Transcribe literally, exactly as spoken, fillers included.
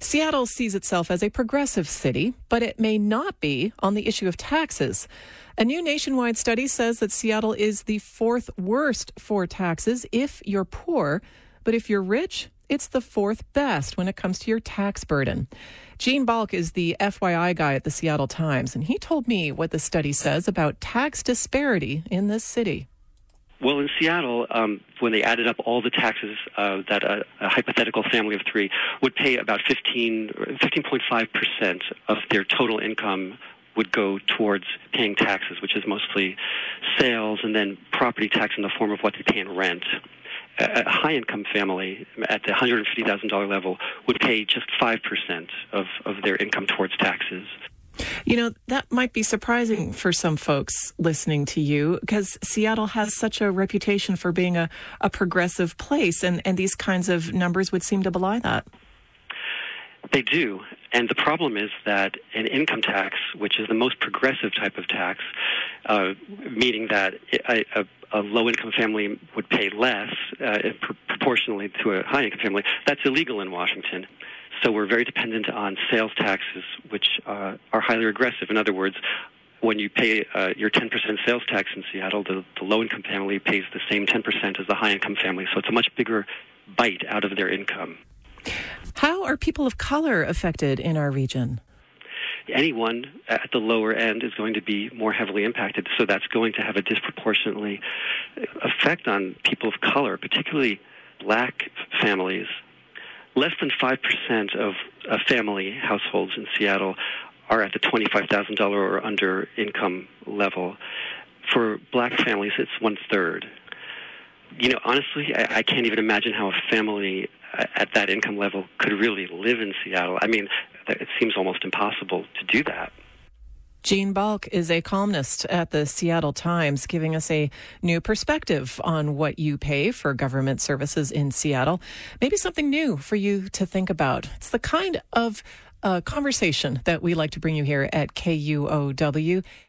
Seattle sees itself as a progressive city, but it may not be on the issue of taxes. A new nationwide study says that Seattle is the fourth worst for taxes if you're poor, but if you're rich, it's the fourth best when it comes to your tax burden. Gene Balk is the F Y I guy at the Seattle Times, and he told me what the study says about tax disparity in this city. Well, in Seattle, um, when they added up all the taxes uh, that a, a hypothetical family of three would pay, about fifteen, fifteen point five percent of their total income would go towards paying taxes, which is mostly sales and then property tax in the form of what they pay in rent. A high-income family at the one hundred fifty thousand dollars level would pay just five percent of, of their income towards taxes. You know, that might be surprising for some folks listening to you because Seattle has such a reputation for being a, a progressive place, and, and these kinds of numbers would seem to belie that. They do. And the problem is that an income tax, which is the most progressive type of tax, uh, meaning that a, a, a low-income family would pay less uh, pr- proportionally to a high-income family, that's illegal in Washington. So we're very dependent on sales taxes, which uh, are highly regressive. In other words, when you pay uh, your ten percent sales tax in Seattle, the, the low-income family pays the same ten percent as the high-income family. So it's a much bigger bite out of their income. How are people of color affected in our region? Anyone at the lower end is going to be more heavily impacted, so that's going to have a disproportionately effect on people of color, particularly black families. Less than five percent of uh, family households in Seattle are at the twenty-five thousand dollars or under income level. For black families, it's one-third. You know, honestly, I, I can't even imagine how a family at that income level could really live in Seattle. I mean, it seems almost impossible to do that. Gene Balk is a columnist at the Seattle Times, giving us a new perspective on what you pay for government services in Seattle. Maybe something new for you to think about. It's the kind of uh, conversation that we like to bring you here at K U O W.